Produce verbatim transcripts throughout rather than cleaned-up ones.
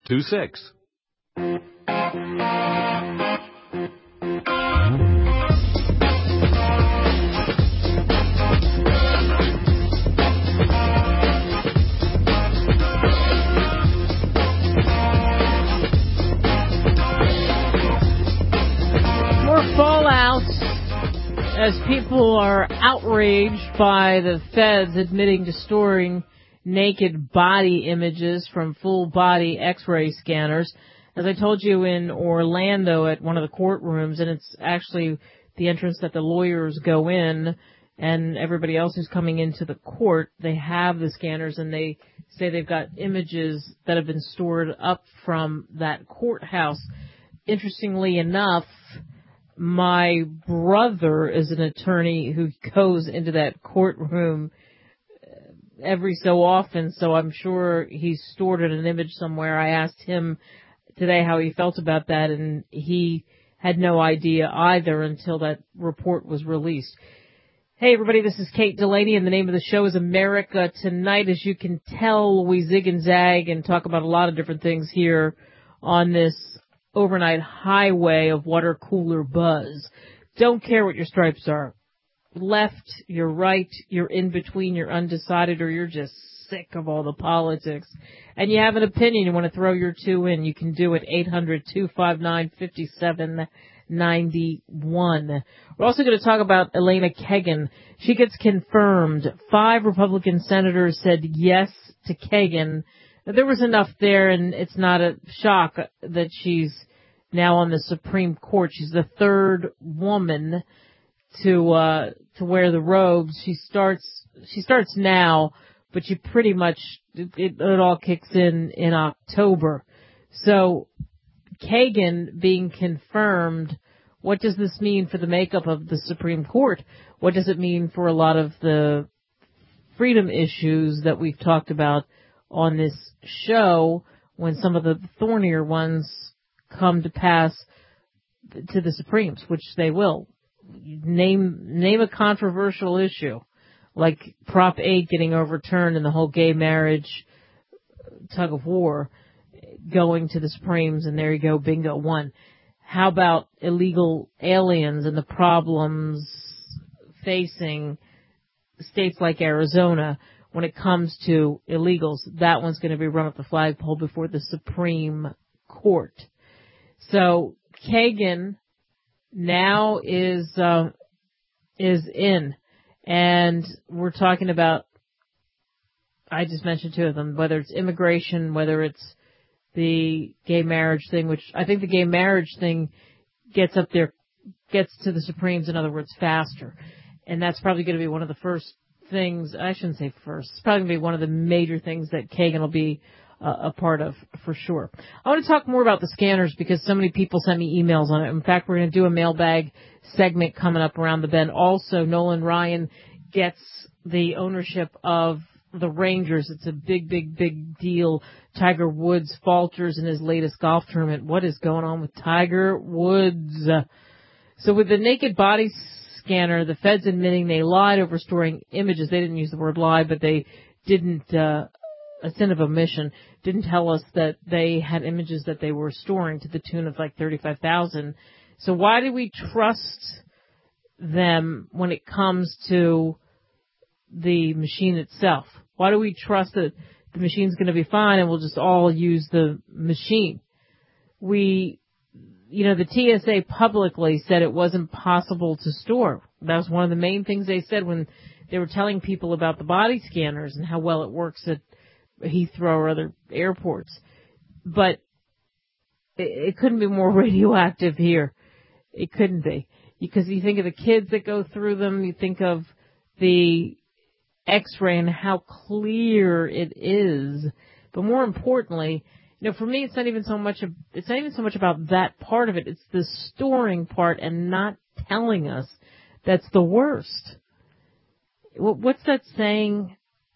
two six. Fallout as people are outraged by the feds admitting to storing naked body images from full-body X-ray scanners. As I told you, in Orlando at one of the courtrooms, and it's actually the entrance that the lawyers go in, and everybody else who's coming into the court, they have the scanners, and they say they've got images that have been stored up from that courthouse. Interestingly enough, my brother is an attorney who goes into that courtroom every so often, so I'm sure he's stored an image somewhere. I asked him today how he felt about that, and he had no idea either until that report was released. Hey, everybody, this is Kate Delaney, and the name of the show is America Tonight. As you can tell, we zig and zag and talk about a lot of different things here on this overnight highway of water cooler buzz. Don't care what your stripes are. Left, you're right, you're in between, you're undecided, or you're just sick of all the politics. And you have an opinion, you want to throw your two in, you can do it. eight hundred, two five nine, five seven nine one. We're also going to talk about Elena Kagan. She gets confirmed. Five Republican senators said yes to Kagan. There was enough there, and it's not a shock that she's now on the Supreme Court. She's the third woman to uh to wear the robes. She starts she starts now, but she pretty much it, it all kicks in in October. So Kagan being confirmed. What does this mean for the makeup of the Supreme Court? What does it mean for a lot of the freedom issues that we've talked about on this show when some of the thornier ones come to pass to the Supremes, which they will? Name name a controversial issue, like Prop eight getting overturned and the whole gay marriage tug of war going to the Supremes, and there you go, bingo, one. How about illegal aliens and the problems facing states like Arizona when it comes to illegals? That one's going to be run up the flagpole before the Supreme Court. So Kagan now is uh, is in, and we're talking about, I just mentioned two of them, whether it's immigration, whether it's the gay marriage thing, which I think the gay marriage thing gets up there, gets to the Supremes, in other words, faster. And that's probably going to be one of the first things, I shouldn't say first, it's probably going to be one of the major things that Kagan will be uh, a part of, for sure. I want to talk more about the scanners because so many people sent me emails on it. In fact, we're going to do a mailbag segment coming up around the bend. Also, Nolan Ryan gets the ownership of the Rangers. It's a big, big, big deal. Tiger Woods falters in his latest golf tournament. What is going on with Tiger Woods? So with the naked body scanner, the feds admitting they lied over storing images. They didn't use the word lie, but they didn't, uh, a sin of omission, didn't tell us that they had images that they were storing to the tune of like thirty-five thousand. So why do we trust them when it comes to the machine itself? Why do we trust that the machine's going to be fine and we'll just all use the machine? We, you know, the T S A publicly said it wasn't possible to store. That was one of the main things they said when they were telling people about the body scanners and how well it works at Heathrow or other airports. But it, it couldn't be more radioactive here. It couldn't be. Because you think of the kids that go through them, you think of the X-ray and how clear it is. But more importantly, you know, for me, it's not even so much, of, it's not even so much about that part of it. It's the storing part and not telling us that's the worst. What's that saying?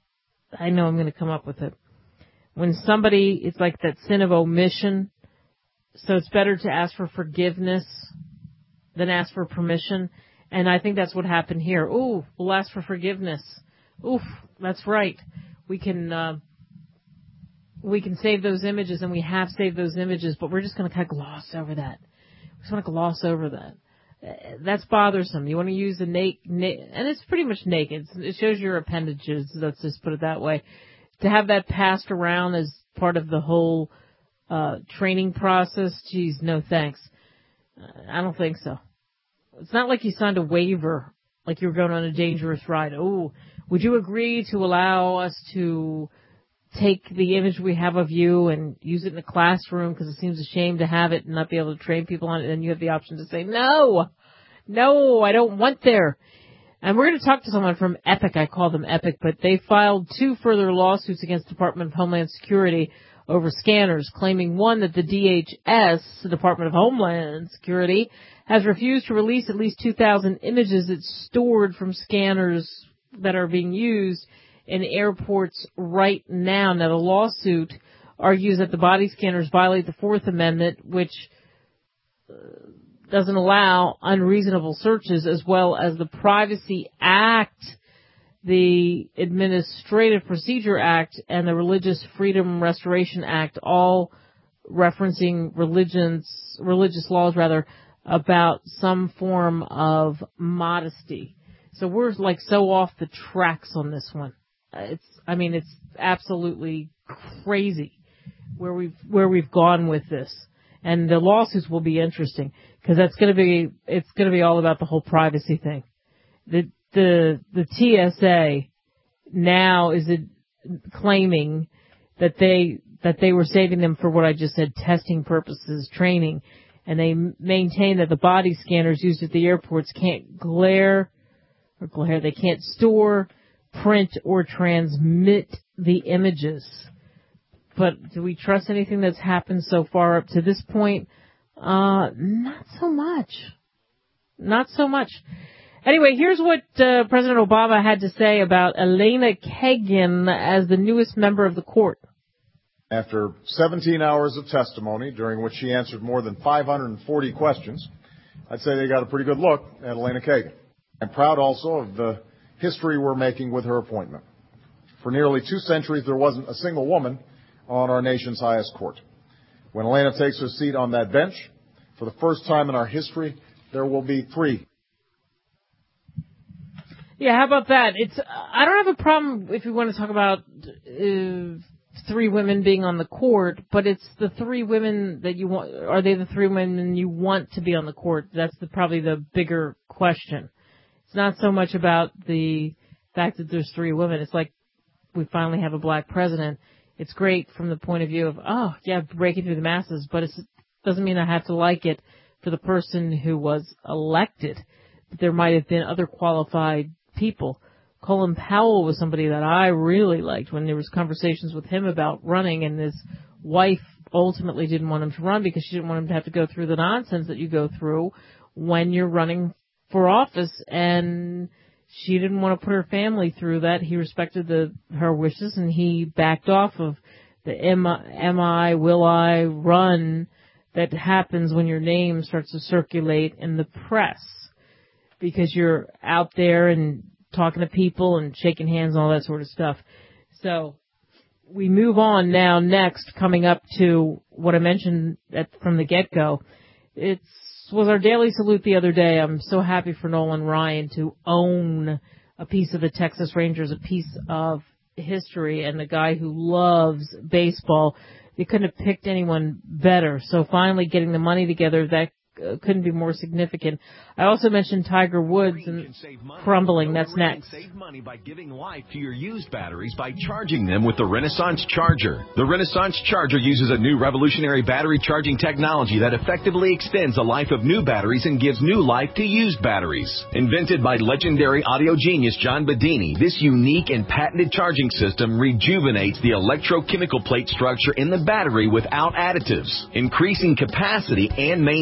I know I'm going to come up with it. When somebody, it's like that sin of omission. So it's better to ask for forgiveness than ask for permission. And I think that's what happened here. Ooh, we'll ask for forgiveness. Oof, that's right. We can, uh, we can save those images, and we have saved those images, but we're just going to kind of gloss over that. We just want to gloss over that. Uh, that's bothersome. You want to use a naked, na- and it's pretty much naked. It shows your appendages, let's just put it that way. To have that passed around as part of the whole uh training process, geez, no thanks. Uh, I don't think so. It's not like you signed a waiver, like you were going on a dangerous ride. Oh, would you agree to allow us to take the image we have of you and use it in the classroom because it seems a shame to have it and not be able to train people on it? And you have the option to say, no, no, I don't want there. And we're going to talk to someone from Epic. I call them Epic, but they filed two further lawsuits against the Department of Homeland Security over scanners, claiming one that the D H S, the Department of Homeland Security, has refused to release at least two thousand images it's stored from scanners that are being used in airports right now. Now, the lawsuit argues that the body scanners violate the Fourth Amendment, which uh, doesn't allow unreasonable searches, as well as the Privacy Act, the Administrative Procedure Act, and the Religious Freedom Restoration Act, all referencing religions, religious laws rather, about some form of modesty. So we're like so off the tracks on this one. It's, I mean, it's absolutely crazy where we've, where we've gone with this. And the lawsuits will be interesting because that's going to be, it's going to be all about the whole privacy thing. The, the, the T S A now is it claiming that they, that they were saving them for what I just said, testing purposes, training. And they maintain that the body scanners used at the airports can't glare or glare, they can't store, print, or transmit the images. But do we trust anything that's happened so far up to this point? Uh, not so much. Not so much. Anyway, here's what uh, President Obama had to say about Elena Kagan as the newest member of the court. After seventeen hours of testimony, during which she answered more than five hundred forty questions, I'd say they got a pretty good look at Elena Kagan. I'm proud also of the history we're making with her appointment. For nearly two centuries, there wasn't a single woman on our nation's highest court. When Elena takes her seat on that bench, for the first time in our history, there will be three. Yeah, how about that? It's I don't have a problem if you want to talk about uh, three women being on the court, but it's the three women that you want. Are they the three women you want to be on the court? That's the, probably the bigger question. It's not so much about the fact that there's three women. It's like we finally have a black president. It's great from the point of view of, oh, yeah, breaking through the masses, but it doesn't mean I have to like it for the person who was elected. There might have been other qualified people. Colin Powell was somebody that I really liked when there was conversations with him about running, and his wife ultimately didn't want him to run because she didn't want him to have to go through the nonsense that you go through when you're running for office, and she didn't want to put her family through that. He respected the her wishes, and he backed off of the am I, am I, will I run that happens when your name starts to circulate in the press because you're out there and talking to people and shaking hands and all that sort of stuff. So we move on now next, coming up to what I mentioned at, from the get-go. It's was our daily salute the other day. I'm so happy for Nolan Ryan to own a piece of the Texas Rangers, a piece of history, and the guy who loves baseball. They couldn't have picked anyone better. So finally getting the money together, that uh, couldn't be more significant. I also mentioned Tiger Woods and crumbling. That's next. Save money by giving life to your used batteries by charging them with the Renaissance Charger. The Renaissance Charger uses a new revolutionary battery charging technology that effectively extends the life of new batteries and gives new life to used batteries. Invented by legendary audio genius John Bedini, this unique and patented charging system rejuvenates the electrochemical plate structure in the battery without additives, increasing capacity and maintaining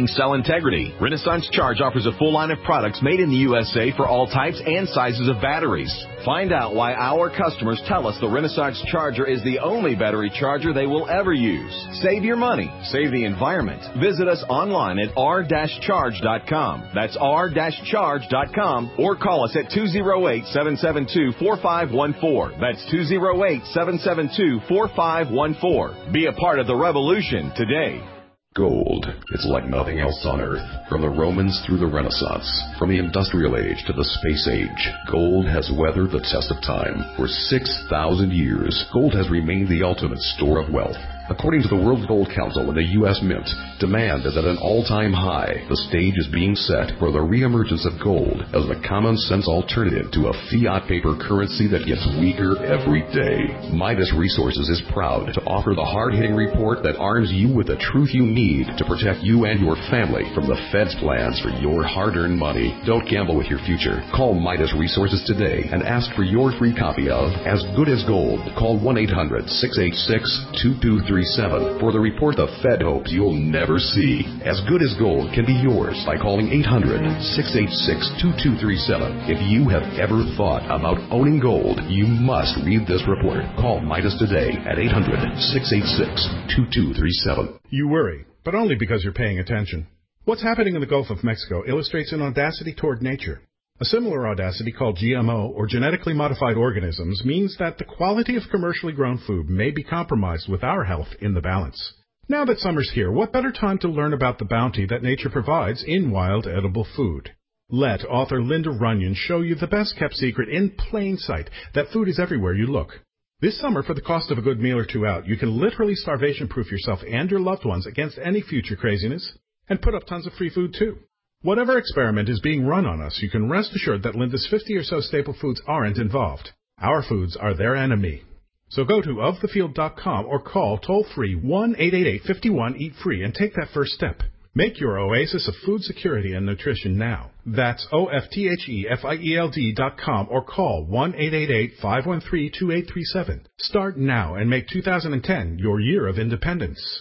maintaining cell integrity. Renaissance Charge offers a full line of products made in the U S A for all types and sizes of batteries. Find out why our customers tell us the Renaissance Charger is the only battery charger they will ever use. Save your money. Save the environment. Visit us online at r dash charge dot com. That's r dash charge dot com or call us at two oh eight, seven seven two, four five one four. That's two oh eight, seven seven two, four five one four. Be a part of the revolution today. Gold. It's like nothing else on Earth. From the Romans through the Renaissance, from the Industrial Age to the Space Age, gold has weathered the test of time. For six thousand years, gold has remained the ultimate store of wealth. According to the World Gold Council and the U S Mint, demand is at an all-time high. The stage is being set for the reemergence of gold as the common-sense alternative to a fiat paper currency that gets weaker every day. Midas Resources is proud to offer the hard-hitting report that arms you with the truth you need to protect you and your family from the Fed's plans for your hard-earned money. Don't gamble with your future. Call Midas Resources today and ask for your free copy of As Good as Gold. Call one eight hundred, six eight six, two two three seven for the report the Fed hopes you'll never see. As Good as Gold can be yours by calling eight hundred, six eight six, two two three seven. If you have ever thought about owning gold, you must read this report. Call Midas today at eight hundred, six eight six, two two three seven. You worry, but only because you're paying attention. What's happening in the Gulf of Mexico illustrates an audacity toward nature. A similar audacity called G M O, or genetically modified organisms, means that the quality of commercially grown food may be compromised with our health in the balance. Now that summer's here, what better time to learn about the bounty that nature provides in wild edible food? Let author Linda Runyon show you the best-kept secret in plain sight, that food is everywhere you look. This summer, for the cost of a good meal or two out, you can literally starvation-proof yourself and your loved ones against any future craziness, and put up tons of free food, too. Whatever experiment is being run on us, you can rest assured that Linda's fifty or so staple foods aren't involved. Our foods are their enemy. So go to of the field dot com or call toll-free one eight eight eight, five one, eat free and take that first step. Make your oasis of food security and nutrition now. That's O F T H E F I E L D dot com or call one eight eight eight, five one three, two eight three seven. Start now and make two thousand ten your year of independence.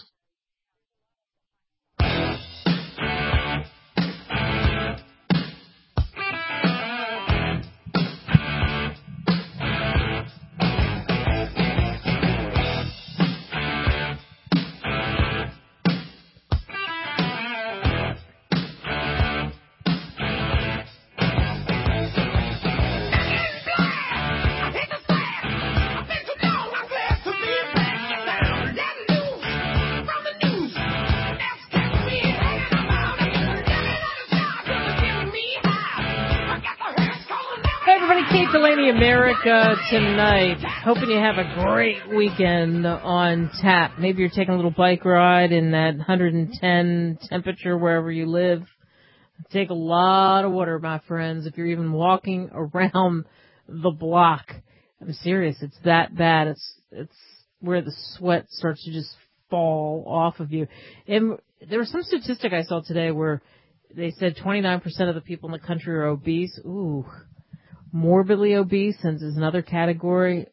Delaney America tonight. Hoping you have a great weekend on tap. Maybe you're taking a little bike ride in that one hundred ten temperature wherever you live. Take a lot of water, my friends, if you're even walking around the block. I'm serious. It's that bad. It's it's where the sweat starts to just fall off of you. And there was some statistic I saw today where they said twenty-nine percent of the people in the country are obese. Ooh. Morbidly obese is another category.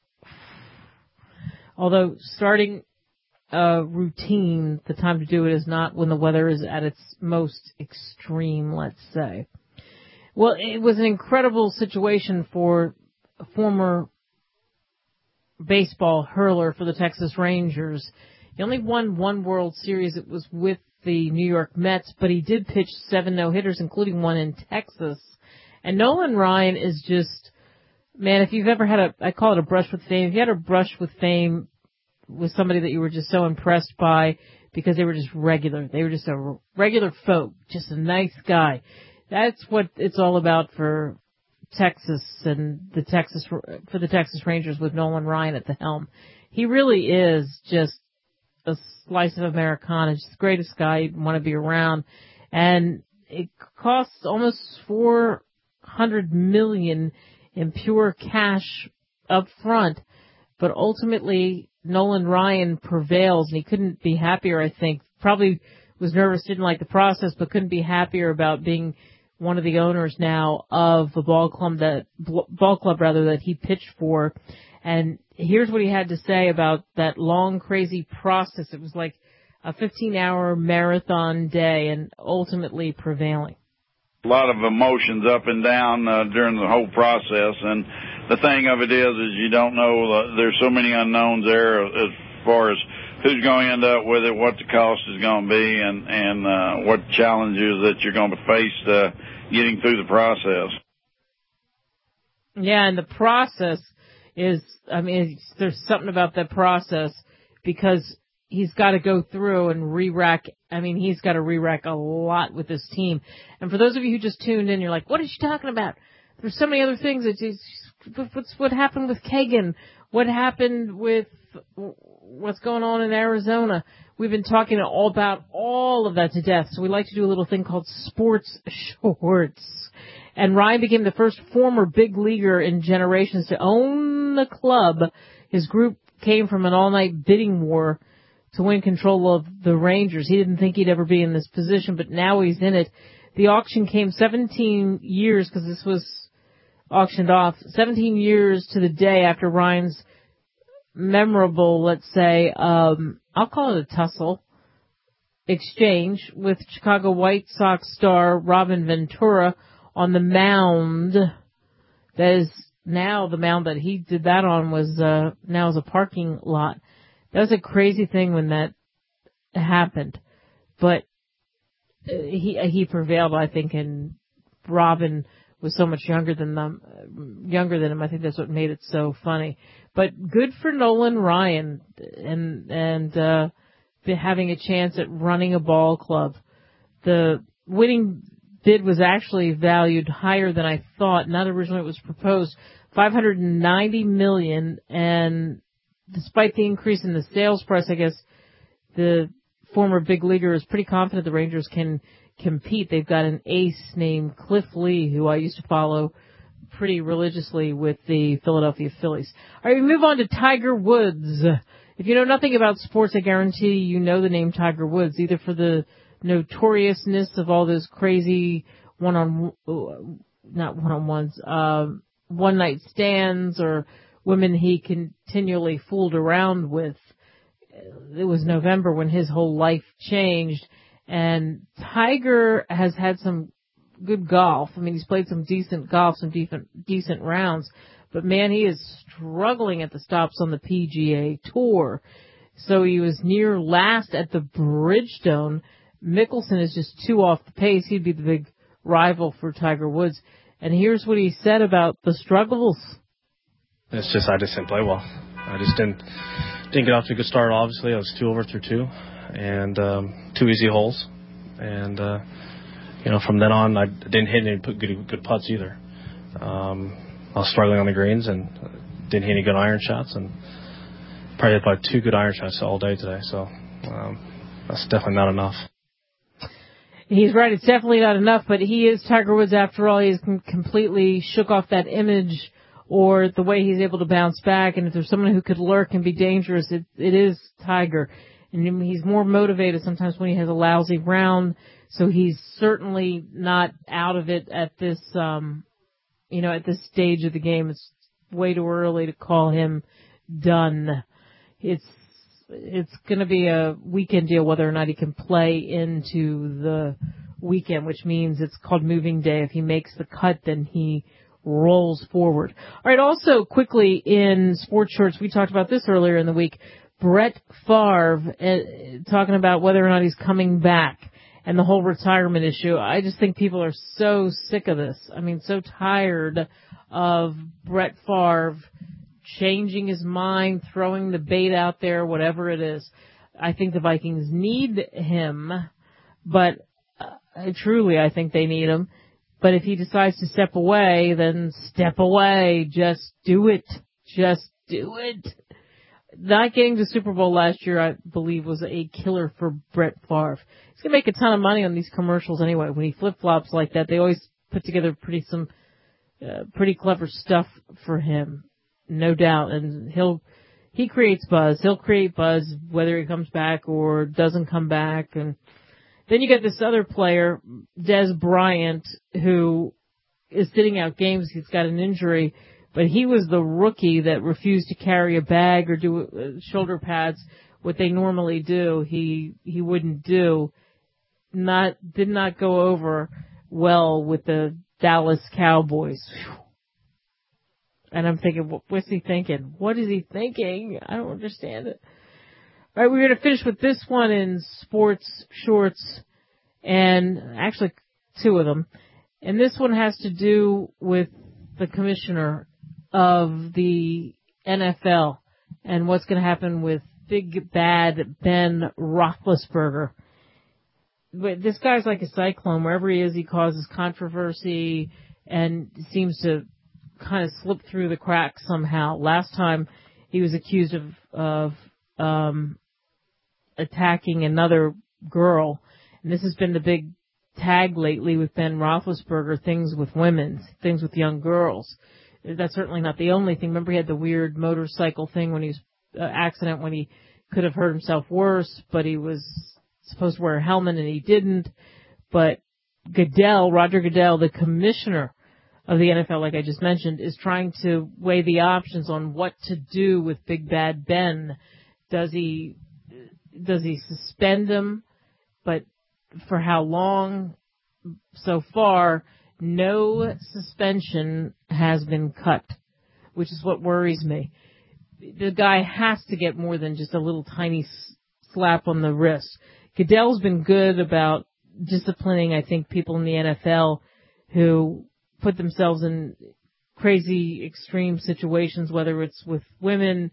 Although starting a routine, the time to do it is not when the weather is at its most extreme, let's say. Well, it was an incredible situation for a former baseball hurler for the Texas Rangers. He only won one World Series. It was with the New York Mets, but he did pitch seven no-hitters, including one in Texas. And Nolan Ryan is just, man, if you've ever had a, I call it a brush with fame, if you had a brush with fame with somebody that you were just so impressed by because they were just regular, they were just a regular folk, just a nice guy. That's what it's all about for Texas and the Texas, for the Texas Rangers with Nolan Ryan at the helm. He really is just a slice of Americana, just the greatest guy you'd want to be around. And it costs almost four hundred million in pure cash up front, but ultimately Nolan Ryan prevails, and he couldn't be happier, I think. Probably was nervous, didn't like the process, but couldn't be happier about being one of the owners now of the ball club that ball club rather that he pitched for. And here's what he had to say about that long, crazy process. It was like a fifteen-hour marathon day and ultimately prevailing? A lot of emotions up and down uh, during the whole process, and the thing of it is, is you don't know. Uh, there's so many unknowns there as far as who's going to end up with it, what the cost is going to be, and and uh, what challenges that you're going to face uh, getting through the process. Yeah, and the process is, I mean, there's something about that process because he's got to go through and re-rack. I mean, he's got to re-rack a lot with this team. And for those of you who just tuned in, you're like, what is she talking about? There's so many other things. It's, it's, what's what happened with Kagan? What happened with what's going on in Arizona? We've been talking all about all of that to death. So we like to do a little thing called Sports Shorts. And Ryan became the first former big leaguer in generations to own the club. His group came from an all-night bidding war to win control of the Rangers. He didn't think he'd ever be in this position, but now he's in it. The auction came seventeen years, because this was auctioned off, seventeen years to the day after Ryan's memorable, let's say, um, I'll call it a tussle, exchange with Chicago White Sox star Robin Ventura on the mound. That is now the mound that he did that on was uh, now is a parking lot. That was a crazy thing when that happened, but he he prevailed, I think, and Robin was so much younger than them, younger than him. I think that's what made it so funny. But good for Nolan Ryan and and uh, having a chance at running a ball club. The winning bid was actually valued higher than I thought. Not originally it was proposed five hundred ninety million dollars, and despite the increase in the sales price, I guess the former big leaguer is pretty confident the Rangers can compete. They've got an ace named Cliff Lee, who I used to follow pretty religiously with the Philadelphia Phillies. All right, we move on to Tiger Woods. If you know nothing about sports, I guarantee you know the name Tiger Woods, either for the notoriousness of all those crazy one-on, not one-on-ones, um, one-night stands or women he continually fooled around with. It was November when his whole life changed, and Tiger has had some good golf. I mean, he's played some decent golf, some decent, decent rounds, but man, he is struggling at the stops on the P G A Tour. So he was near last at the Bridgestone. Mickelson is just two off the pace. He'd be the big rival for Tiger Woods. And here's what he said about the struggles. It's just I just didn't play well. I just didn't didn't get off to a good start. Obviously, I was two over through two, and um, two easy holes. And uh, you know, from then on, I didn't hit any good good putts either. Um, I was struggling on the greens and didn't hit any good iron shots, and probably had about two good iron shots all day today. So um, that's definitely not enough. He's right. It's definitely not enough, but he is Tiger Woods after all. He's completely shook off that image or the way he's able to bounce back. And if there's someone who could lurk and be dangerous, it, it is Tiger. And he's more motivated sometimes when he has a lousy round. So he's certainly not out of it at this, um, you know, at this stage of the game. It's way too early to call him done. It's, it's going to be a weekend deal whether or not he can play into the weekend, which means it's called moving day. If he makes the cut, then he rolls forward. All right, also quickly in Sports Shorts, we talked about this earlier in the week. Brett Favre uh, talking about whether or not he's coming back and the whole retirement issue. I just think people are so sick of this. I mean, so tired of Brett Favre changing his mind, throwing the bait out there, whatever it is. I think the Vikings need him, but uh, truly I think they need him. But if he decides to step away, then step away. Just do it. Just do it. Not getting to Super Bowl last year, I believe, was a killer for Brett Favre. He's going to make a ton of money on these commercials anyway. When he flip-flops like that, they always put together pretty some uh, pretty clever stuff for him. No doubt, and he'll he creates buzz. He'll create buzz whether he comes back or doesn't come back. And then you get this other player, Des Bryant, who is sitting out games. He's got an injury, but he was the rookie that refused to carry a bag or do uh, shoulder pads what they normally do, he he wouldn't do. Not did not go over well with the Dallas Cowboys. And I'm thinking, what's he thinking? What is he thinking? I don't understand it. All right, we're going to finish with this one in sports shorts, and actually two of them. And this one has to do with the commissioner of the N F L and what's going to happen with Big Bad Ben Roethlisberger. But this guy's like a cyclone. Wherever he is, he causes controversy and seems to kind of slip through the cracks somehow. Last time he was accused of, of um, attacking another girl. And this has been the big tag lately with Ben Roethlisberger, things with women, things with young girls. That's certainly not the only thing. Remember he had the weird motorcycle thing when he was, uh, accident when he could have hurt himself worse, but he was supposed to wear a helmet and he didn't. But Goodell, Roger Goodell, the commissioner of the N F L, like I just mentioned, is trying to weigh the options on what to do with Big Bad Ben. Does he, does he suspend him? But for how long? So far, no suspension has been cut, which is what worries me. The guy has to get more than just a little tiny slap on the wrist. Goodell's been good about disciplining, I think, people in the N F L who put themselves in crazy, extreme situations, whether it's with women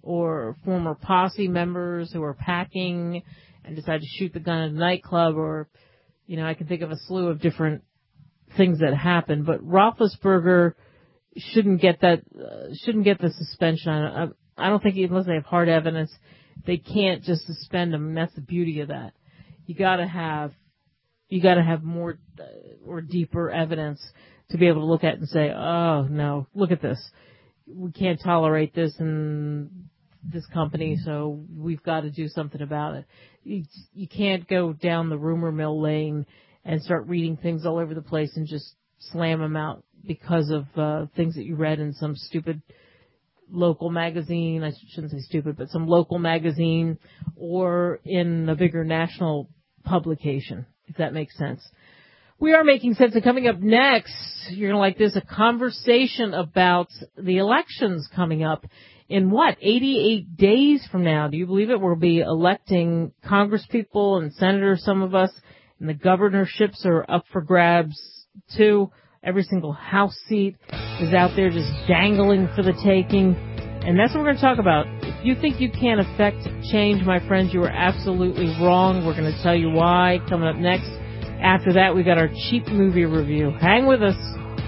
or former posse members who are packing and decide to shoot the gun at a nightclub, or, you know, I can think of a slew of different things that happen. But Roethlisberger shouldn't get that, uh, shouldn't get the suspension. I, I don't think, unless they have hard evidence, they can't just suspend him. And that's the beauty of that. You gotta have, you gotta have more uh, or deeper evidence to be able to look at and say, oh no, look at this. We can't tolerate this in this company, so we've got to do something about it. You, you can't go down the rumor mill lane and start reading things all over the place and just slam them out because of uh, things that you read in some stupid local magazine. I shouldn't say stupid, but some local magazine or in a bigger national publication, if that makes sense. We are making sense, and coming up next, you're going to like this, a conversation about the elections coming up in what, eighty-eight days from now. Do you believe it? We'll be electing congresspeople and senators, some of us, and the governorships are up for grabs too. Every single House seat is out there just dangling for the taking, and that's what we're going to talk about. If you think you can't affect change, my friends, you are absolutely wrong. We're going to tell you why coming up next. After that, we got our cheap movie review. Hang with us.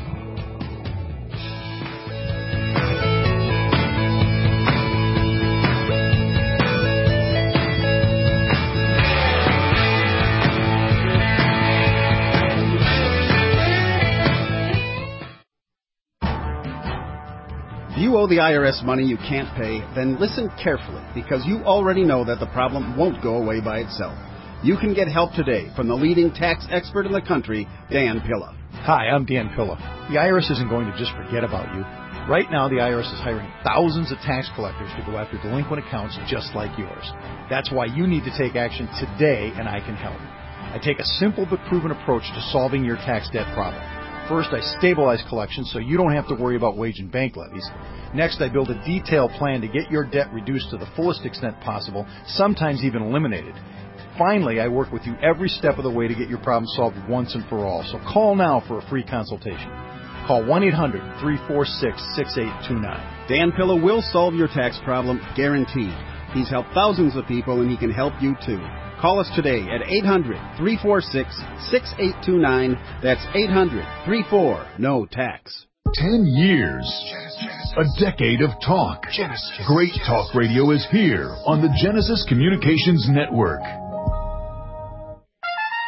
If you owe the I R S money you can't pay, then listen carefully, because you already know that the problem won't go away by itself. You can get help today from the leading tax expert in the country, Dan Pilla. Hi, I'm Dan Pilla. The I R S isn't going to just forget about you. Right now, the I R S is hiring thousands of tax collectors to go after delinquent accounts just like yours. That's why you need to take action today, and I can help. I take a simple but proven approach to solving your tax debt problem. First, I stabilize collections so you don't have to worry about wage and bank levies. Next, I build a detailed plan to get your debt reduced to the fullest extent possible, sometimes even eliminated. Finally, I work with you every step of the way to get your problem solved once and for all. So call now for a free consultation. Call one eight hundred three four six six eight two nine. Dan Pilla will solve your tax problem, guaranteed. He's helped thousands of people, and he can help you too. Call us today at eight hundred three four six six eight two nine. That's eight hundred three four N O tax. Ten years. A decade of talk. Great talk radio is here on the Genesis Communications Network.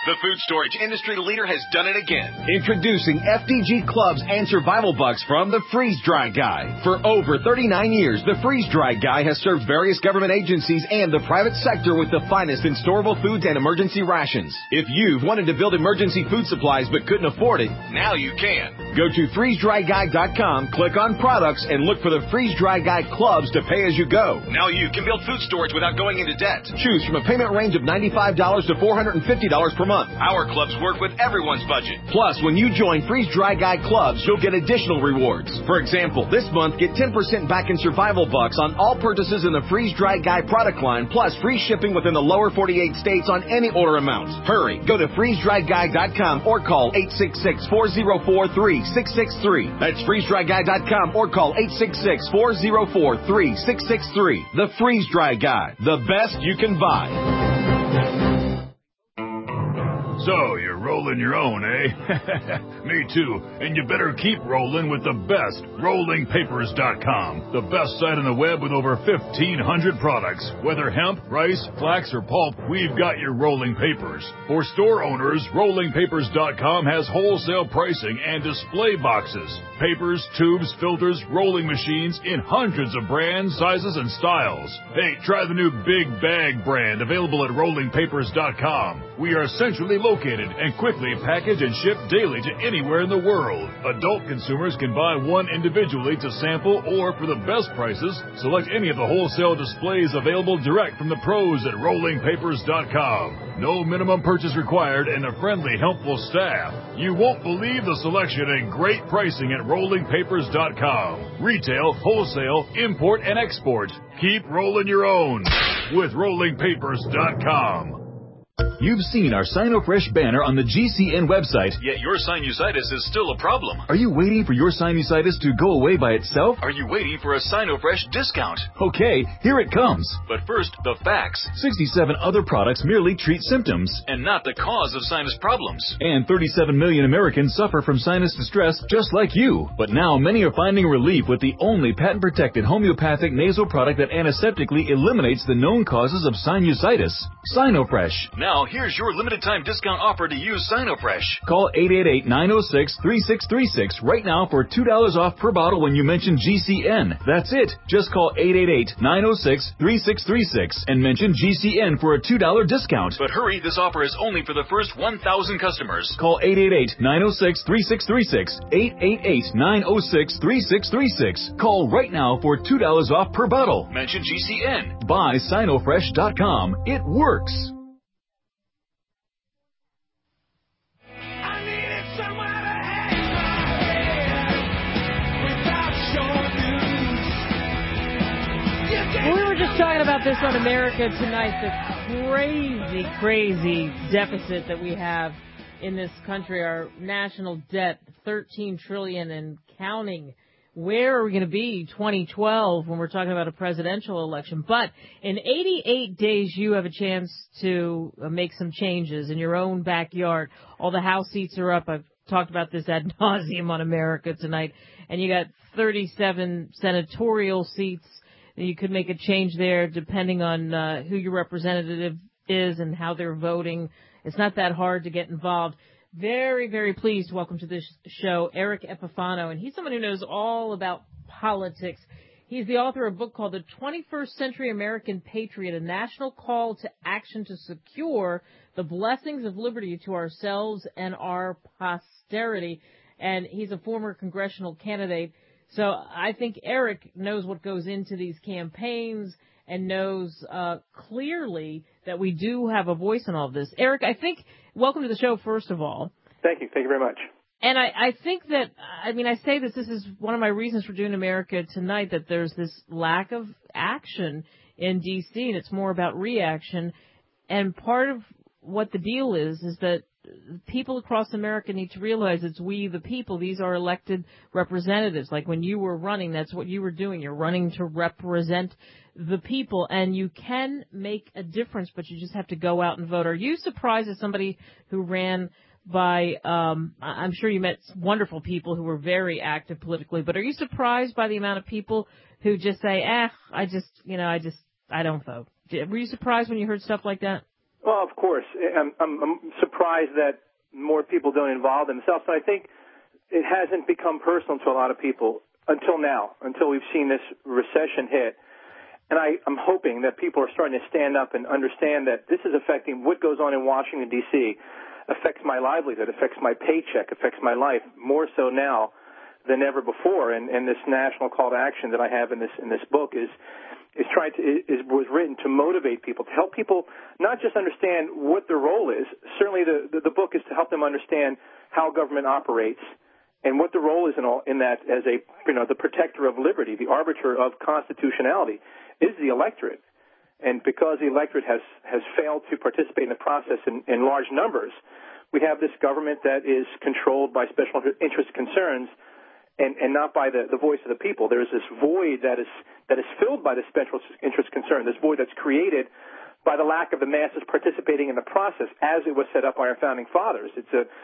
The food storage industry leader has done it again. Introducing F D G Clubs and Survival Bucks from the Freeze Dry Guy. For over thirty-nine years, the Freeze Dry Guy has served various government agencies and the private sector with the finest in storable foods and emergency rations. If you've wanted to build emergency food supplies but couldn't afford it, now you can. Go to freeze dry guy dot com, click on products, and look for the Freeze Dry Guy Clubs to pay as you go. Now you can build food storage without going into debt. Choose from a payment range of ninety-five dollars to four hundred fifty dollars per month. Our clubs work with everyone's budget. Plus, when you join Freeze Dry Guy Clubs, you'll get additional rewards. For example, this month, get ten percent back in Survival Bucks on all purchases in the Freeze Dry Guy product line, plus free shipping within the lower forty-eight states on any order amount. Hurry, go to freeze dry guy dot com or call eight six six, four zero four, three six six three. That's freeze dry guy dot com or call eight six six, four zero four, three six six three. The Freeze Dry Guy, the best you can buy. So, you're rolling your own, eh? Me too. And you better keep rolling with the best, rolling papers dot com. The best site on the web with over fifteen hundred products. Whether hemp, rice, flax, or pulp, we've got your rolling papers. For store owners, rolling papers dot com has wholesale pricing and display boxes. Papers, tubes, filters, rolling machines in hundreds of brands, sizes, and styles. Hey, try the new Big Bag brand available at rolling papers dot com. We are centrally located and quickly package and ship daily to anywhere in the world. Adult consumers can buy one individually to sample or for the best prices, select any of the wholesale displays available direct from the pros at rolling papers dot com. No minimum purchase required and a friendly, helpful staff. You won't believe the selection and great pricing at rolling papers dot com. Retail, wholesale, import, and export. Keep rolling your own with rolling papers dot com. You've seen our SinoFresh banner on the G C N website. Yet your sinusitis is still a problem. Are you waiting for your sinusitis to go away by itself? Are you waiting for a SinoFresh discount? Okay, here it comes. But first, the facts. sixty-seven other products merely treat symptoms. And not the cause of sinus problems. And thirty-seven million Americans suffer from sinus distress just like you. But now many are finding relief with the only patent-protected homeopathic nasal product that antiseptically eliminates the known causes of sinusitis. SinoFresh. Now, here's your limited-time discount offer to use SinoFresh. Call eight eight eight, nine oh six, three six three six right now for two dollars off per bottle when you mention G C N. That's it. Just call eight eight eight, nine oh six, three six three six and mention G C N for a two dollars discount. But hurry, this offer is only for the first one thousand customers. Call eight eight eight, nine oh six, three six three six, eight eight eight, nine oh six, three six three six. Call right now for two dollars off per bottle. Mention G C N. Buy Sino Fresh dot com. It works. We were just talking about this on America Tonight, the crazy, crazy deficit that we have in this country. Our national debt, thirteen trillion dollars and counting. Where are we going to be twenty twelve when we're talking about a presidential election? But in eighty-eight days, you have a chance to make some changes in your own backyard. All the House seats are up. I've talked about this ad nauseum on America Tonight. And you got thirty-seven senatorial seats. You could make a change there depending on uh, who your representative is and how they're voting. It's not that hard to get involved. Very, very pleased. Welcome to this show, Eric Epifano. And he's someone who knows all about politics. He's the author of a book called The twenty-first Century American Patriot, a national call to action to secure the blessings of liberty to ourselves and our posterity. And he's a former congressional candidate. So I think Eric knows what goes into these campaigns and knows uh, clearly that we do have a voice in all of this. Eric, I think, welcome to the show, first of all. Thank you. Thank you very much. And I, I think that, I mean, I say this, this is one of my reasons for doing America Tonight, that there's this lack of action in D C, and it's more about reaction. And part of what the deal is, is that people across America need to realize it's we, the people. These are elected representatives. Like when you were running, that's what you were doing. You're running to represent the people, and you can make a difference, but you just have to go out and vote. Are you surprised as somebody who ran by, um, I'm sure you met wonderful people who were very active politically, but are you surprised by the amount of people who just say, eh, I just, you know, I just, I don't vote? Were you surprised when you heard stuff like that? Well, of course. I'm, I'm, I'm surprised that more people don't involve themselves, but I think it hasn't become personal to a lot of people until now, until we've seen this recession hit. And I, I'm hoping that people are starting to stand up and understand that this is affecting what goes on in Washington, D C, affects my livelihood, affects my paycheck, affects my life more so now than ever before. And, and this national call to action that I have in this in this book is is trying to is was written to motivate people, to help people not just understand what their role is. Certainly, the the, the book is to help them understand how government operates and what the role is in all in that as a you know the protector of liberty, the arbiter of constitutionality is the electorate. And because the electorate has has failed to participate in the process in, in large numbers, we have this government that is controlled by special interest concerns. And, and not by the, the voice of the people. There is this void that is that is filled by the special interest concern, this void that's created by the lack of the masses participating in the process as it was set up by our founding fathers. It's a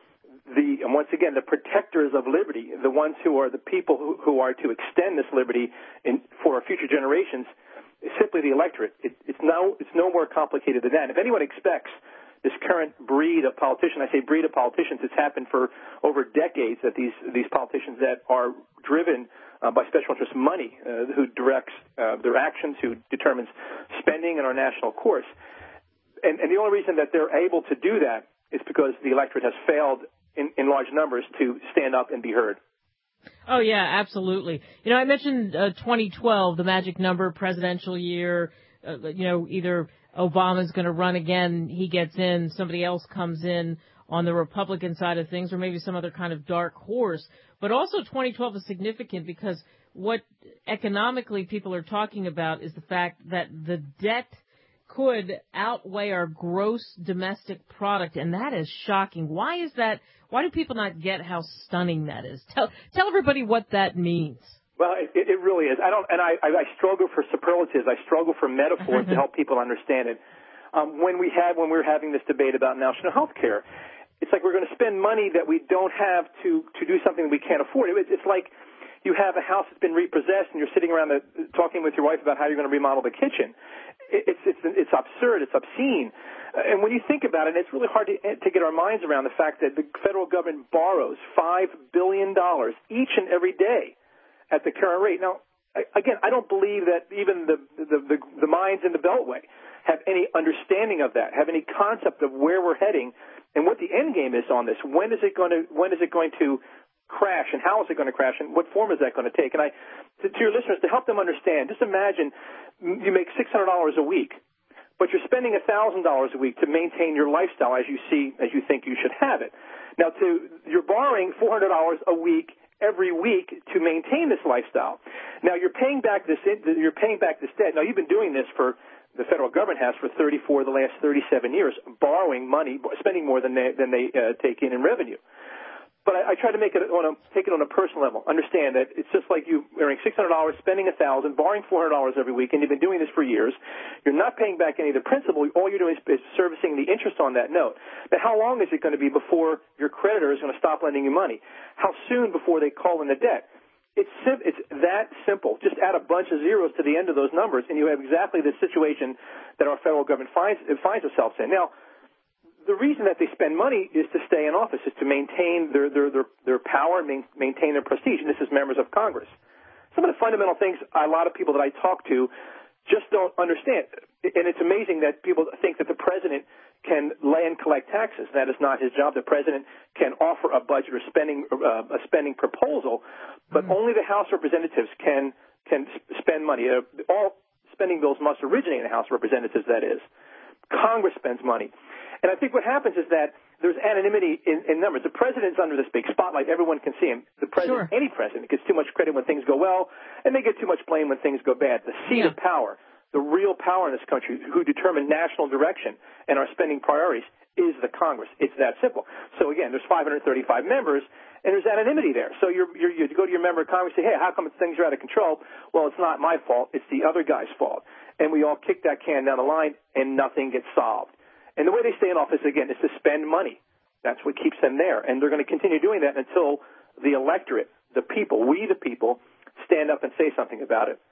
the and once again the protectors of liberty, the ones who are the people who, who are to extend this liberty in, for our future generations, is simply the electorate. It, it's no it's no more complicated than that. If anyone expects this current breed of politician, I say breed of politicians, it's happened for over decades that these these politicians that are driven uh, by special interest money, uh, who directs uh, their actions, who determines spending in our national course. And, and the only reason that they're able to do that is because the electorate has failed in, in large numbers to stand up and be heard. Oh, yeah, absolutely. You know, I mentioned uh, twenty twelve, the magic number, presidential year, uh, you know, either Obama's going to run again, he gets in, somebody else comes in on the Republican side of things, or maybe some other kind of dark horse. But also twenty twelve is significant because what economically people are talking about is the fact that the debt could outweigh our gross domestic product, and that is shocking. Why is that? Why do people not get how stunning that is? Tell, tell everybody what that means. Well, it, it really is. I don't, and I, I struggle for superlatives. I struggle for metaphors to help people understand it. Um, when we had, when we were having this debate about national health care, it's like we're going to spend money that we don't have to to do something we can't afford. It, it's like you have a house that's been repossessed, and you're sitting around the, talking with your wife about how you're going to remodel the kitchen. It, it's it's it's absurd. It's obscene. And when you think about it, it's really hard to to get our minds around the fact that the federal government borrows five billion dollars each and every day at the current rate. Now, again, I don't believe that even the, the, the, the minds in the Beltway have any understanding of that, have any concept of where we're heading and what the end game is on this. When is it going to, when is it going to crash, and how is it going to crash, and what form is that going to take? And I, to, to your listeners, to help them understand, just imagine you make six hundred dollars a week, but you're spending one thousand dollars a week to maintain your lifestyle as you see, as you think you should have it. Now, to, you're borrowing four hundred dollars a week every week to maintain this lifestyle. Now you're paying back this you're paying back this debt. Now you've been doing this for the federal government has for thirty-four the last thirty-seven years, borrowing money, spending more than they than they uh, take in in revenue. But I, I try to make it on a take it on a personal level. Understand that it's just like you earning six hundred dollars, spending a thousand, borrowing four hundred dollars every week, and you've been doing this for years. You're not paying back any of the principal. All you're doing is, is servicing the interest on that note. Now, how long is it going to be before your creditor is going to stop lending you money? How soon before they call in the debt? It's sim- it's that simple. Just add a bunch of zeros to the end of those numbers, and you have exactly the situation that our federal government finds finds itself in. Now, the reason that they spend money is to stay in office, is to maintain their their their, their power and main, maintain their prestige. And this is members of Congress. Some of the fundamental things a lot of people that I talk to just don't understand. And it's amazing that people think that the president can lay and collect taxes. That is not his job. The president can offer a budget or spending uh, a spending proposal, but mm. only the House of Representatives can can spend money. Uh, all spending bills must originate in the House of Representatives. That is, Congress spends money. And I think what happens is that there's anonymity in, in numbers. The president's under this big spotlight. Everyone can see him. The president, sure. Any president, gets too much credit when things go well, and they get too much blame when things go bad. The seat yeah. of power, the real power in this country, who determine national direction and our spending priorities, is the Congress. It's that simple. So, again, there's five hundred thirty-five members, and there's anonymity there. So you're, you're, you go to your member of Congress and say, hey, how come things are out of control? Well, it's not my fault. It's the other guy's fault. And we all kick that can down the line, and nothing gets solved. And the way they stay in office, again, is to spend money. That's what keeps them there. And they're going to continue doing that until the electorate, the people, we the people, stand up and say something about it.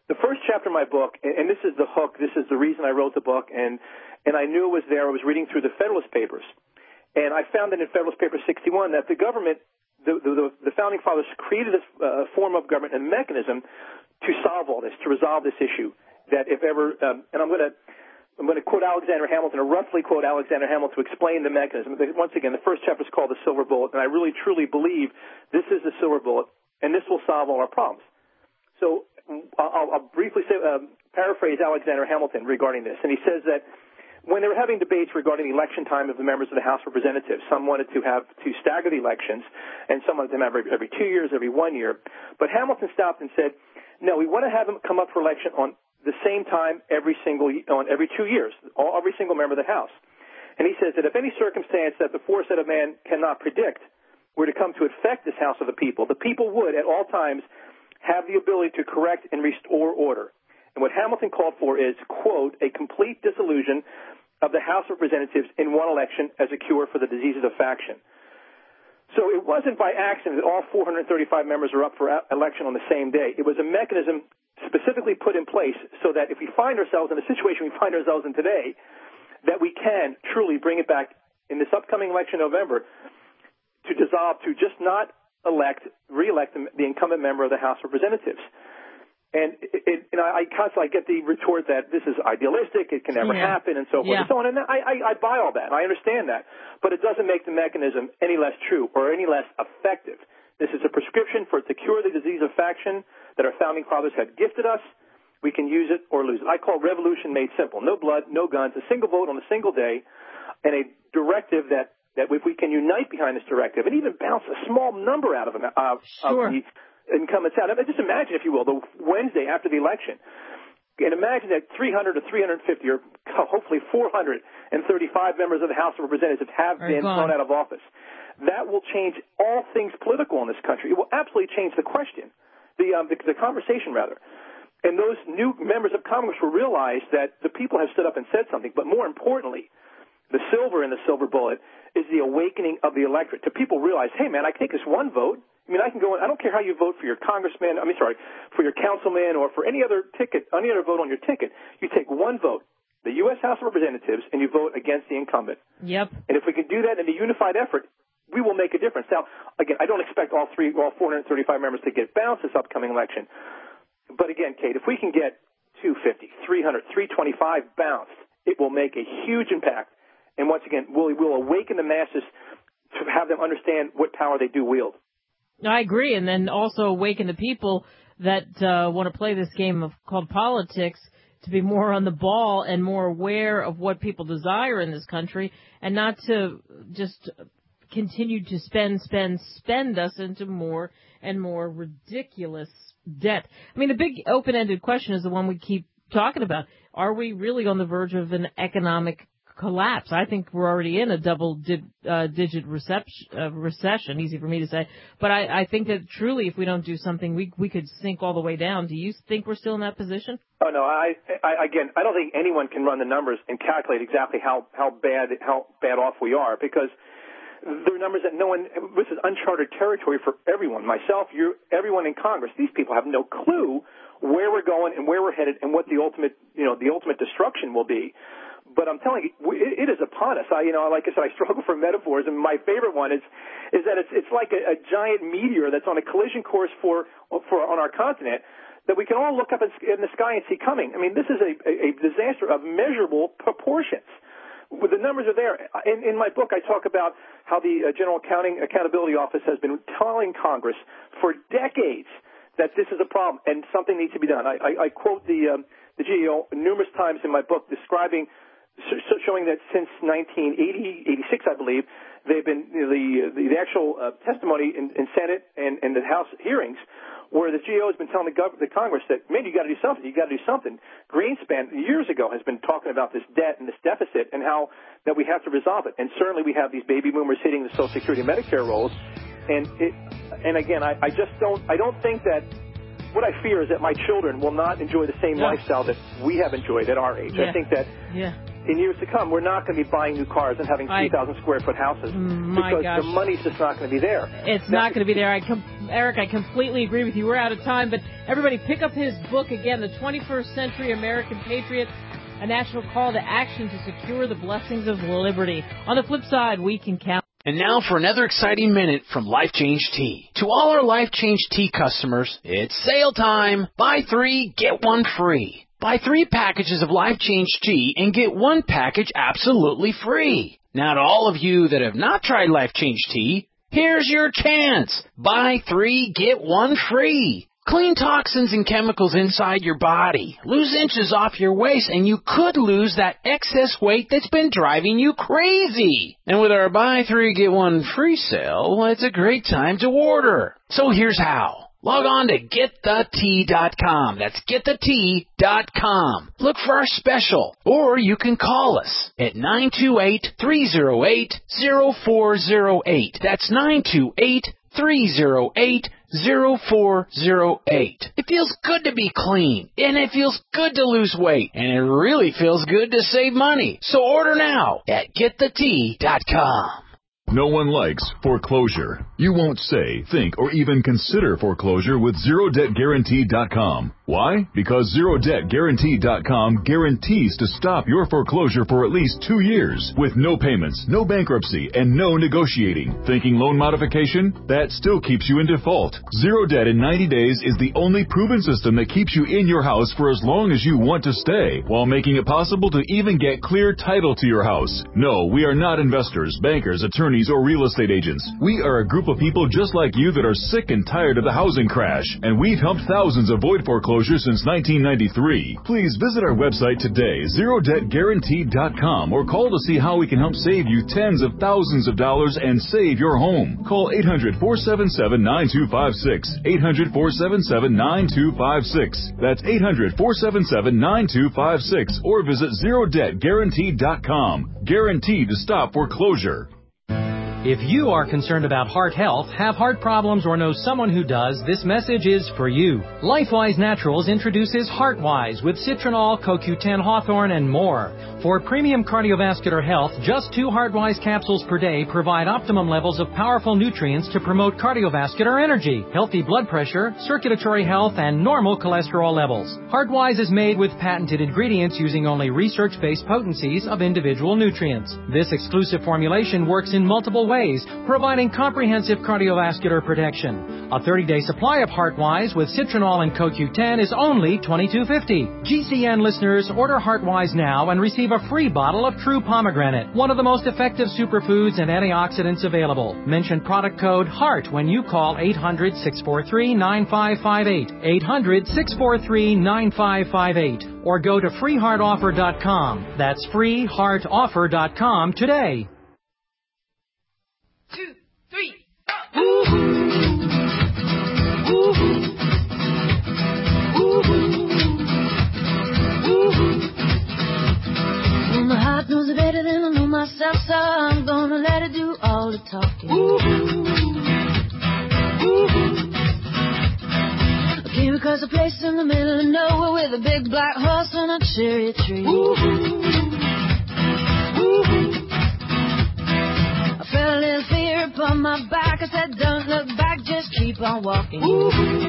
the first chapter of my book, and, and this is the hook, this is the reason I wrote the book, and, and I knew it was there. I was reading through the Federalist Papers, and I found that in Federalist Paper sixty-one that the government, the, the, the Founding Fathers created a uh, form of government and mechanism to solve all this, to resolve this issue, that if ever, um, and I'm going to I'm going to quote Alexander Hamilton, or roughly quote Alexander Hamilton to explain the mechanism. Once again, the first chapter is called The Silver Bullet, and I really truly believe this is the silver bullet, and this will solve all our problems. So I'll, I'll briefly say, um, paraphrase Alexander Hamilton regarding this, and he says that when they were having debates regarding the election time of the members of the House of Representatives, some wanted to have to stagger the elections, and some wanted them every, every two years, every one year. But Hamilton stopped and said, no, we want to have them come up for election on the same time every single on every two years, all, every single member of the House. And he says that if any circumstance that the foresight of man cannot predict were to come to affect this House of the people, the people would at all times have the ability to correct and restore order. And what Hamilton called for is, quote, a complete dissolution of the House of Representatives in one election as a cure for the diseases of faction. So it wasn't by accident that all four hundred thirty-five members are up for election on the same day. It was a mechanism specifically put in place so that if we find ourselves in a situation we find ourselves in today, that we can truly bring it back in this upcoming election in November to dissolve, to just not elect, re-elect the incumbent member of the House of Representatives. And it, it, you know, I constantly get the retort that this is idealistic, it can never yeah. happen, and so forth yeah. and so on. And I, I, I buy all that. I understand that. But it doesn't make the mechanism any less true or any less effective. This is a prescription for to cure the disease of faction that our Founding Fathers had gifted us. We can use it or lose it. I call revolution made simple. No blood, no guns, a single vote on a single day, and a directive that, that if we can unite behind this directive and even bounce a small number out of, them, uh, sure. of the incumbents out. I mean, just imagine, if you will, the Wednesday after the election. And imagine that three hundred to three hundred fifty or hopefully four hundred thirty-five members of the House of Representatives have Are been gone. thrown out of office. That will change all things political in this country. It will absolutely change the question, the, um, the, the conversation, rather. And those new members of Congress will realize that the people have stood up and said something. But more importantly, the silver in the silver bullet is the awakening of the electorate. To people realize, hey, man, I can take this one vote. I mean, I can go in. I don't care how you vote for your congressman. I mean, sorry, for your councilman or for any other ticket, any other vote on your ticket. You take one vote, the U S House of Representatives, and you vote against the incumbent. Yep. And if we can do that in a unified effort, we will make a difference. Now, again, I don't expect all three, all four hundred thirty-five members to get bounced this upcoming election. But again, Kate, if we can get two fifty, three hundred, three twenty-five bounced, it will make a huge impact. And once again, we'll, we'll awaken the masses to have them understand what power they do wield. I agree, and then also awaken the people that uh, want to play this game of called politics to be more on the ball and more aware of what people desire in this country, and not to just continue to spend, spend, spend us into more and more ridiculous debt. I mean, the big open-ended question is the one we keep talking about. Are we really on the verge of an economic collapse? I think we're already in a double-digit uh, recep- uh, recession, easy for me to say. But I, I think that truly, if we don't do something, we we could sink all the way down. Do you think we're still in that position? Oh, no. I, I again, I don't think anyone can run the numbers and calculate exactly how, how bad how bad off we are, because there are numbers that no one, this is uncharted territory for everyone, myself, you, everyone in Congress. These people have no clue where we're going and where we're headed and what the ultimate, you know, the ultimate destruction will be. But I'm telling you, it is upon us. I, you know, like I said, I struggle for metaphors, and my favorite one is is that it's it's like a, a giant meteor that's on a collision course for for on our continent that we can all look up in the sky and see coming. I mean, this is a, a disaster of measurable proportions. The numbers are there. In, in my book, I talk about how the uh, General Accounting Accountability Office has been telling Congress for decades that this is a problem and something needs to be done. I, I, I quote the um, the G A O numerous times in my book describing. So showing that since nineteen eighty, eighty-six, I believe, they've been you know, the, the the actual uh, testimony in, in Senate and, and the House hearings, where the G A O has been telling the, gov- the Congress that, man, you got to do something, you got to do something. Greenspan years ago has been talking about this debt and this deficit and how that we have to resolve it. And certainly we have these baby boomers hitting the Social Security and Medicare rolls, and it, and again, I, I just don't I don't think that. What I fear is that my children will not enjoy the same yeah. lifestyle that we have enjoyed at our age. Yeah. I think that yeah. in years to come, we're not going to be buying new cars and having three thousand square foot houses my because gosh. the money's just not going to be there. It's now, not going to be there. I com- Eric, I completely agree with you. We're out of time, but everybody pick up his book again, The twenty-first Century American Patriot, a national call to action to secure the blessings of liberty. On the flip side, we can count. And now for another exciting minute from Life Change Tea. To all our Life Change Tea customers, it's sale time. Buy three, get one free. Buy three packages of Life Change Tea and get one package absolutely free. Now to all of you that have not tried Life Change Tea, here's your chance. Buy three, get one free. Clean toxins and chemicals inside your body. Lose inches off your waist, and you could lose that excess weight that's been driving you crazy. And with our buy three, get one free sale, well, it's a great time to order. So here's how. Log on to get the tea dot com. That's get the tea dot com. Look for our special, or you can call us at nine two eight, three oh eight, oh four oh eight. That's nine two eight, three oh eight, oh four oh eight. It feels good to be clean, and it feels good to lose weight, and it really feels good to save money. So order now at get the tea dot com. No one likes foreclosure. You won't say, think, or even consider foreclosure with zero debt guarantee dot com. Why? Because zero debt guarantee dot com guarantees to stop your foreclosure for at least two years with no payments, no bankruptcy, and no negotiating. Thinking loan modification? That still keeps you in default. Zero Debt in ninety days is the only proven system that keeps you in your house for as long as you want to stay, while making it possible to even get clear title to your house. No, we are not investors, bankers, attorneys, or real estate agents. We are a group of people just like you that are sick and tired of the housing crash, and we've helped thousands avoid foreclosure since nineteen ninety-three. Please visit our website today, zero debt guarantee dot com, or call to see how we can help save you tens of thousands of dollars and save your home. Call eight hundred, four seven seven, nine two five six, eight hundred, four seven seven, nine two five six. That's eight hundred, four seven seven, nine two five six, or visit zero debt guarantee dot com. Guaranteed to stop foreclosure. If you are concerned about heart health, have heart problems, or know someone who does, this message is for you. LifeWise Naturals introduces HeartWise with citronal, Co Q ten Hawthorne, and more. For premium cardiovascular health, just two HeartWise capsules per day provide optimum levels of powerful nutrients to promote cardiovascular energy, healthy blood pressure, circulatory health, and normal cholesterol levels. HeartWise is made with patented ingredients using only research-based potencies of individual nutrients. This exclusive formulation works in multiple ways, providing comprehensive cardiovascular protection. A thirty-day supply of HeartWise with citronal and Co Q ten is only twenty-two fifty. G C N listeners, order HeartWise now and receive a free bottle of True Pomegranate, one of the most effective superfoods and antioxidants available. Mention product code HEART when you call eight hundred, six four three, nine five five eight, eight hundred, six four three, nine five five eight, or go to free heart offer dot com. That's free heart offer dot com today. Two, three, four. Ooh. Ooh. Ooh. Well, my heart knows it better than I know myself, so I'm gonna let it do all the talking. Ooh. Ooh. I came across a place in the middle of nowhere with a big black horse and a cherry tree. Ooh. Ooh. Felt a little fear upon my back. I said, don't look back, just keep on walking. Ooh.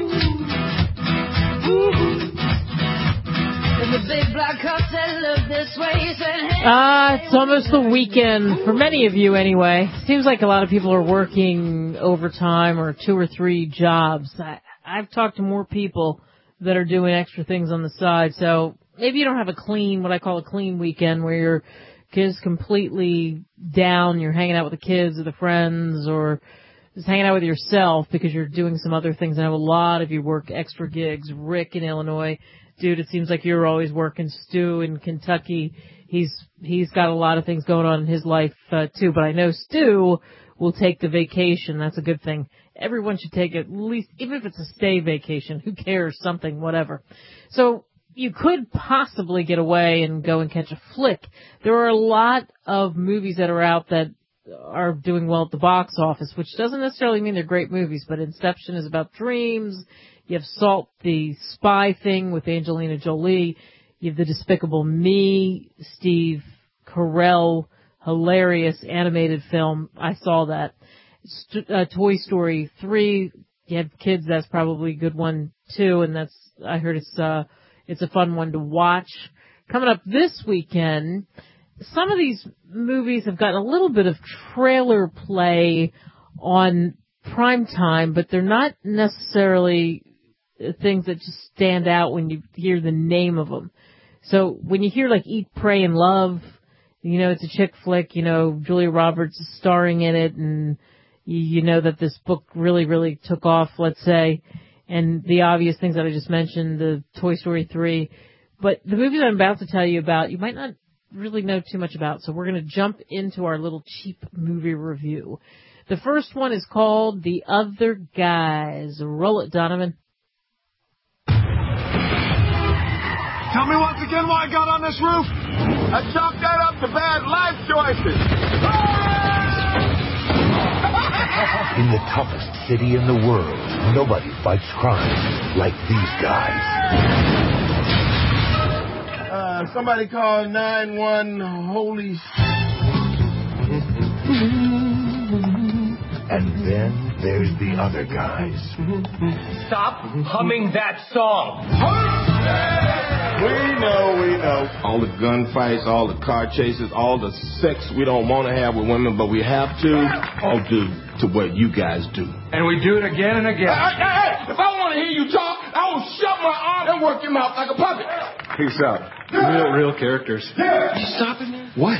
Ooh. The big black horse said, look this way. He said, hey. Ah, uh, it's almost the weekend, for many of you anyway. Seems like a lot of people are working overtime or two or three jobs. I, I've talked to more people that are doing extra things on the side, so maybe you don't have a clean, what I call a clean weekend, where you're kids completely down, you're hanging out with the kids or the friends, or just hanging out with yourself because you're doing some other things. I know a lot of you work extra gigs. Rick in Illinois, dude, it seems like you're always working. Stu in Kentucky, he's he's got a lot of things going on in his life uh, too, but I know Stu will take the vacation. That's a good thing. Everyone should take at least, even if it's a stay vacation, who cares, something, whatever. So you could possibly get away and go and catch a flick. There are a lot of movies that are out that are doing well at the box office, which doesn't necessarily mean they're great movies, but Inception is about dreams. You have Salt, the spy thing with Angelina Jolie. You have The Despicable Me, Steve Carell hilarious animated film. I saw that. St- uh, Toy Story three. You have kids, that's probably a good one too, and that's, I heard it's, uh, it's a fun one to watch. Coming up this weekend, some of these movies have gotten a little bit of trailer play on prime time, but they're not necessarily things that just stand out when you hear the name of them. So when you hear like Eat, Pray, and Love, you know it's a chick flick, you know, Julia Roberts is starring in it, and you know that this book really, really took off, let's say, and the obvious things that I just mentioned, the Toy Story three. But the movie that I'm about to tell you about, you might not really know too much about, so we're going to jump into our little cheap movie review. The first one is called The Other Guys. Roll it, Donovan. Tell me once again why I got on this roof. I chalked that up to bad life choices. In the toughest city in the world, nobody fights crime like these guys. Uh, somebody call nine one holy... And then there's the other guys. Stop humming that song. We know, we know. All the gunfights, all the car chases, all the sex we don't want to have with women, but we have to, all due to what you guys do. And we do it again and again. Hey, hey, hey, if I want to hear you talk, I will shut my arm and work your mouth like a puppet. Peace out. Real, real characters. Yeah. You stopping there? What?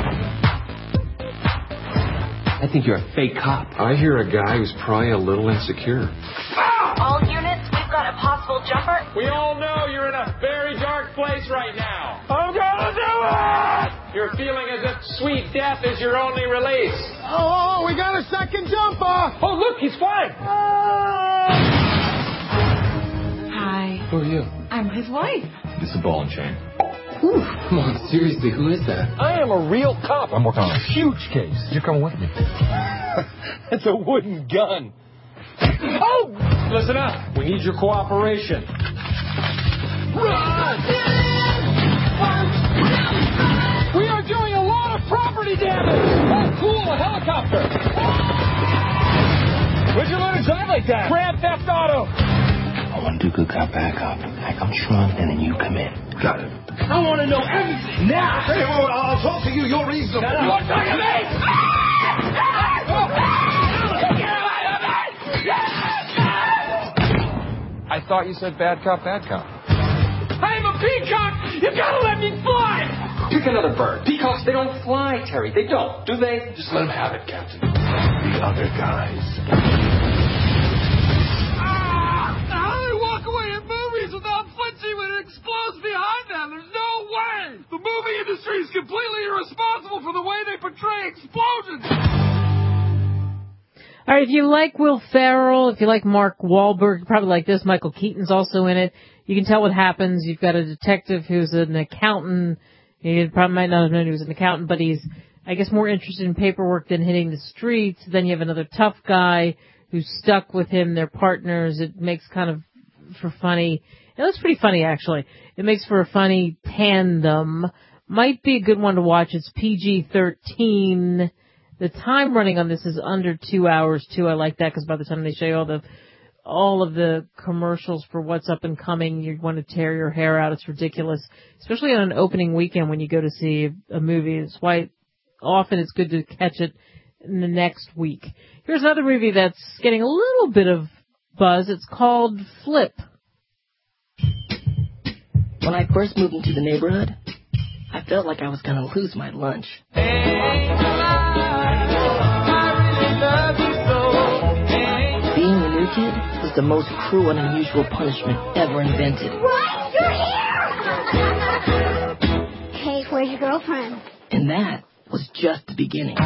I think you're a fake cop. I hear a guy who's probably a little insecure. All units, we've got a possible jumper. We all know you're in a very dark place right now. I'm gonna do it! You're feeling as if sweet death is your only release. Oh, we got a second jumper! Oh, look, he's flying! Hi. Who are you? I'm his wife. It's a ball and chain. Ooh, come on, seriously, who is that? I am a real cop. I'm working on a huge case. You're coming with me. It's a wooden gun. Oh! Listen up. We need your cooperation. Run! We are doing a lot of property damage. Oh, cool, a helicopter. Where'd you learn to drive like that? Grand Theft Auto. I want to do good cop, bad cop. I come Tron, and then you come in. Got it. I want to know everything now. Hey, well, I'll talk to you. You're reasonable. You want to talk to me? I thought you said bad cop, bad cop. I am a peacock. You gotta let me fly. Pick another bird. Peacocks, they don't fly, Terry. They don't, do they? Just let him have it, Captain. The other guys. How do they walk away in movies without flinching when it explodes behind them? There's no way! The movie industry is completely irresponsible for the way they portray explosions! Alright, if you like Will Ferrell, if you like Mark Wahlberg, you probably like this. Michael Keaton's also in it. You can tell what happens. You've got a detective who's an accountant. You probably might not have known he was an accountant, but he's, I guess, more interested in paperwork than hitting the streets. Then you have another tough guy who's stuck with him. They're partners. It makes kind of for funny. It looks pretty funny, actually. It makes for a funny tandem. Might be a good one to watch. It's P G thirteen. The time running on this is under two hours, too. I like that because by the time they show you all the all of the commercials for what's up and coming, you want to tear your hair out. It's ridiculous, especially on an opening weekend when you go to see a movie. It's why often it's good to catch it in the next week. Here's another movie that's getting a little bit of buzz. It's called Flip. When I first moved into the neighborhood, I felt like I was going to lose my lunch. Being a new kid was the most cruel and unusual punishment ever invented. What? You're here! Hey, where's your girlfriend? And that was just the beginning.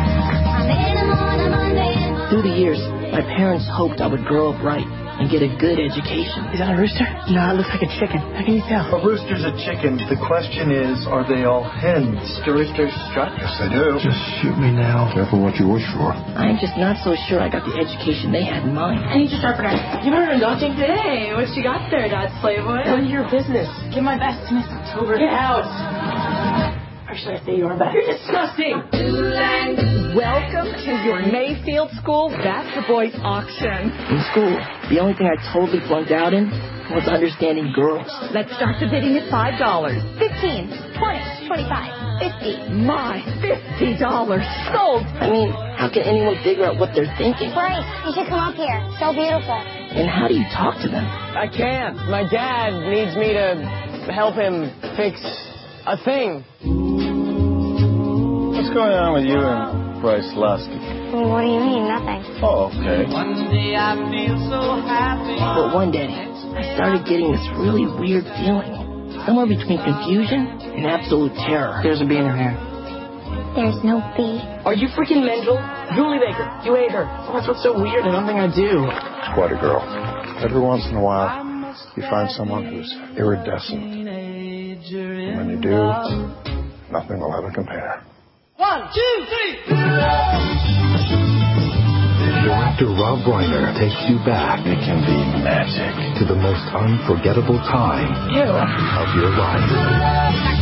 Through the years, my parents hoped I would grow up right and get a good education. Is that a rooster? No, it looks like a chicken. How can you tell? A rooster's a chicken. The question is, are they all hens? Do roosters strut? Yes, they do. Just shoot me now. Careful what you wish for. I'm just not so sure I got the education they had in mind. I need your sharpener. You remember indulging? Hey, what you got there, Dad's Playboy? None of your business. Give my best to Miss October. Get out. Our should I say you are back? You're disgusting. Welcome to your Mayfield School Bachelor Boys auction. In school, the only thing I totally flunked out in was understanding girls. Let's start the bidding at five dollars. Fifteen, twenty, twenty-five, fifty. My, fifty dollars sold. I mean, how can anyone figure out what they're thinking? Bryce, you should come up here. So beautiful. And how do you talk to them? I can't. My dad needs me to help him fix a thing. What's going on with you and Bryce Lusky? Well, what do you mean? Nothing. Oh, okay. One day I feel so happy. But one day, I started getting this really weird feeling. Somewhere between confusion and absolute terror. There's a bee in her hair. There's no bee. Are you freaking mental? Julie Baker, you ate her. Oh, that's what's so weird and nothing I do. It's quite a girl. Every once in a while, you find someone who's iridescent. And when you do, nothing will ever compare. One, two, three. Director Rob Reiner takes you back. It can be magic to the most unforgettable time Ew. of your life.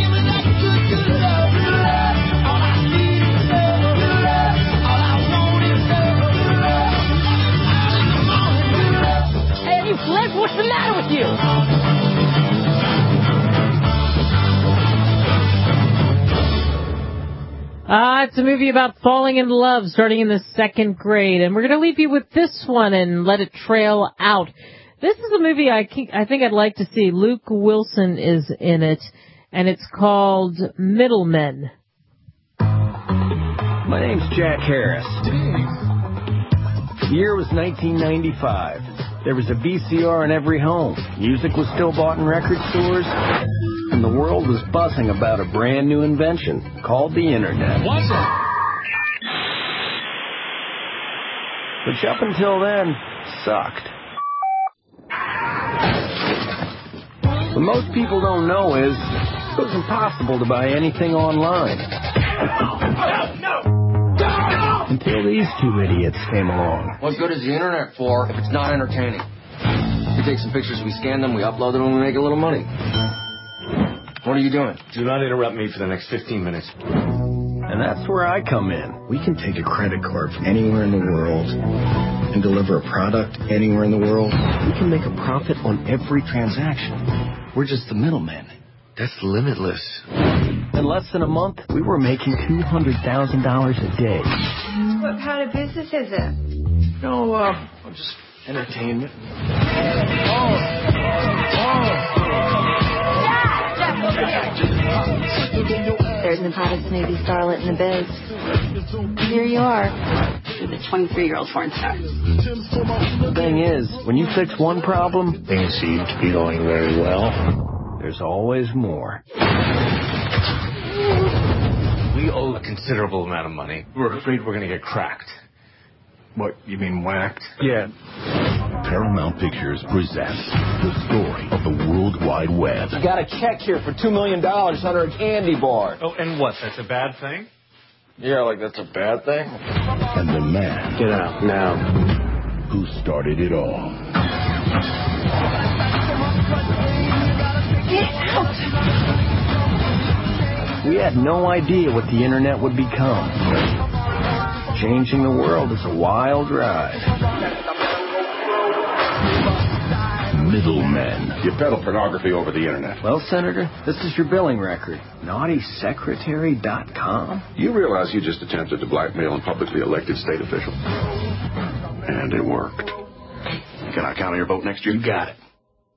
Hey, you flip? What's the matter with you? Uh, it's a movie about falling in love starting in the second grade, and we're going to leave you with this one and let it trail out. This is a movie I, keep, I think I'd like to see. Luke Wilson is in it, and it's called Middlemen. My name's Jack Harris. The year was nineteen ninety-five. There was a V C R in every home. Music was still bought in record stores. And the world was buzzing about a brand new invention called the Internet. What's it? Which up until then, sucked. What most people don't know is it was impossible to buy anything online. Until these two idiots came along. What good is the Internet for if it's not entertaining? We take some pictures, we scan them, we upload them, and we make a little money. What are you doing? Do not interrupt me for the next fifteen minutes. And that's where I come in. We can take a credit card from anywhere in the world and deliver a product anywhere in the world. We can make a profit on every transaction. We're just the middlemen. That's limitless. In less than a month, we were making two hundred thousand dollars a day. What kind of business is it? No, uh, just entertainment. There's the hottest movie starlet in the biz. Here you are. You're the twenty-three-year-old porn star. The thing is, when you fix one problem, things seem to be going very well. There's always more. We owe a considerable amount of money. We're afraid we're going to get cracked. What, you mean whacked? Yeah. Paramount Pictures presents the story of the World Wide Web. You got a check here for two million dollars under a candy bar. Oh, and what? That's a bad thing? Yeah, like that's a bad thing? And the man... Get out, now. ...who started it all. Get out! We had no idea what the Internet would become. Changing the world is a wild ride. Middlemen. You peddle pornography over the Internet. Well, Senator, this is your billing record. naughty secretary dot com. You realize you just attempted to blackmail a publicly elected state official? And it worked. Can I count on your vote next year? You got it.